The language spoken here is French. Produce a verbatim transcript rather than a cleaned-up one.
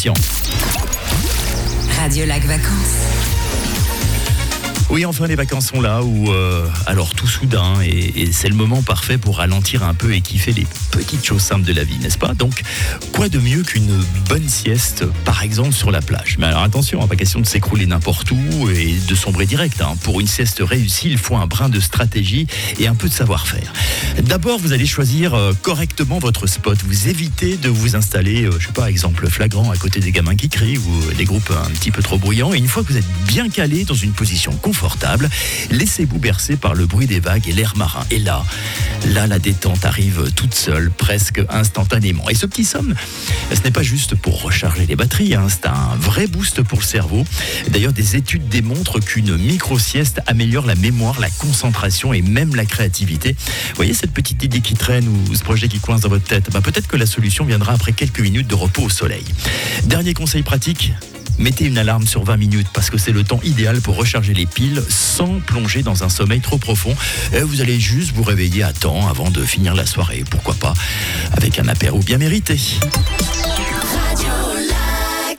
Christian. Radio Lac Vacances. Oui, enfin les vacances sont là où euh, alors tout soudain et, et c'est le moment parfait pour ralentir un peu et kiffer les petites choses simples de la vie, n'est-ce pas? Donc quoi de mieux qu'une bonne sieste, par exemple sur la plage? Mais alors attention, hein, pas question de s'écrouler n'importe où et de sombrer direct, hein. Pour une sieste réussie, il faut un brin de stratégie et un peu de savoir-faire. D'abord, vous allez choisir euh, correctement votre spot. Vous évitez de vous installer, euh, je sais pas, exemple flagrant à côté des gamins qui crient ou euh, des groupes un petit peu trop bruyants. Et une fois que vous êtes bien calé dans une position confortable, laissez-vous bercer par le bruit des vagues et l'air marin. Et là, là, la détente arrive toute seule, presque instantanément. Et ce petit somme, ce n'est pas juste pour recharger les batteries, hein, c'est un vrai boost pour le cerveau. D'ailleurs, des études démontrent qu'une micro-sieste améliore la mémoire, la concentration et même la créativité. Vous voyez cette petite idée qui traîne ou ce projet qui coince dans votre tête? Ben, peut-être que la solution viendra après quelques minutes de repos au soleil. Dernier conseil pratique, mettez une alarme sur vingt minutes parce que c'est le temps idéal pour recharger les piles sans plonger dans un sommeil trop profond. Et vous allez juste vous réveiller à temps avant de finir la soirée. Pourquoi pas avec un apéro bien mérité. Radio